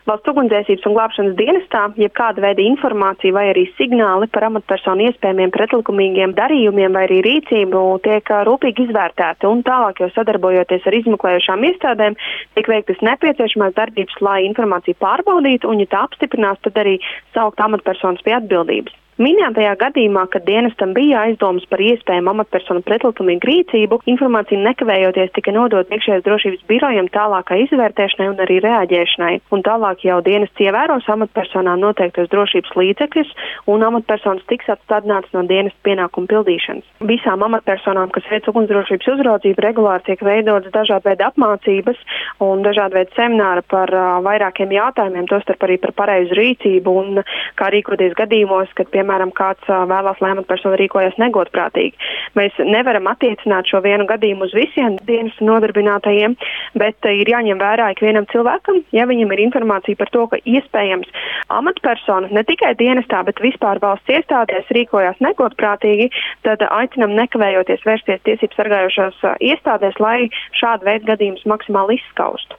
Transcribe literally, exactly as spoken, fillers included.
Valsts ugunsdzēsības un glābšanas dienestā, jeb kāda veida informācija vai arī signāli par amatpersonu iespējamiem pretlikumīgiem darījumiem vai arī rīcību tiek rūpīgi izvērtēti un tālāk jau sadarbojoties ar izmeklējušām iestādēm, tiek veiktas nepieciešamās darbības, lai informāciju pārbaudītu un, ja tā apstiprinās, tad arī saukt amatpersonas pie atbildības. Minētajā gadījumā, kad dienestam bija aizdomas par iespējamu amatpersonu pretlikumīgu rīcību, informācija nekavējoties tika nodota iekšējās drošības birojam tālākai izvērtēšanai un arī reaģēšanai. Un tālāk jau dienests ievēros amatpersonām noteiktos drošības līdzekļus un amatpersonas tiks atstādinātas no dienesta pienākumu pildīšanas. Visām amatpersonām, kas veic ugunsdrošības uzraudzību, regulāri tiek veidotas dažādi veidi apmācības un dažādi veidi semināri par uh, vairākiem jautājumiem, tostarp arī par pareizu rīcību un kā rīkoties gadījumos, kad, piemēram, Piemēram, kāds vēlās, lai amatpersona rīkojas negodprātīgi. Mēs nevaram attiecināt šo vienu gadījumu uz visiem dienestu nodarbinātajiem, bet ir jāņem vērā ikvienam cilvēkam, ja viņam ir informācija par to, ka iespējams amatpersona ne tikai dienestā, bet vispār valsts iestādēs rīkojas negodprātīgi, tad aicinam nekavējoties vērsties tiesību sargājošās iestādēs, lai šādu veidu gadījumus maksimāli izskaustu.